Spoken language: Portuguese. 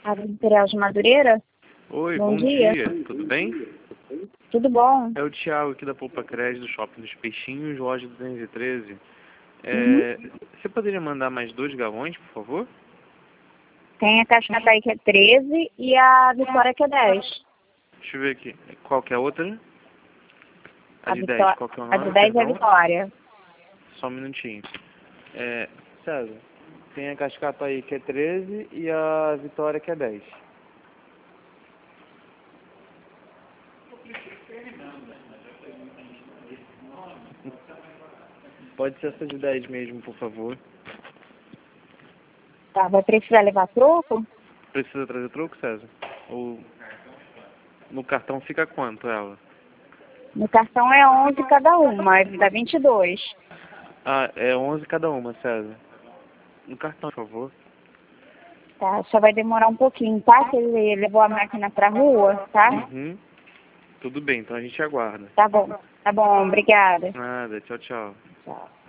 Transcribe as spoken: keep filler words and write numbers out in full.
Ave Imperial de Madureira? Oi, bom, bom dia. dia. Tudo bem? Tudo bom? É o Thiago aqui da Poupa Crédito, do Shopping dos Peixinhos, loja duzentos e treze. É, Uhum. Você poderia mandar mais dois galões, por favor? Tem a Cascata aí que é treze e a Vitória que é dez. Deixa eu ver aqui. Qual que é a outra? A, A, de Vitó dez. Qual que é o a nome? de dez é a Perdão? Vitória. Só um minutinho. É, César, tem a Cascata aí que é treze e a Vitória que é dez. Pode ser essa de dez mesmo, por favor. Tá, vai precisar levar troco? Precisa trazer troco, César? Ou no cartão fica quanto ela? No cartão é onze cada uma, dá vinte e dois. Ah, é onze cada uma, César. No cartão, por favor. Tá, só vai demorar um pouquinho, tá? Que ele levou a máquina pra rua, tá? Uhum. Tudo bem, então a gente aguarda. Tá bom, tá bom, obrigada. Nada, tchau, tchau. Tchau.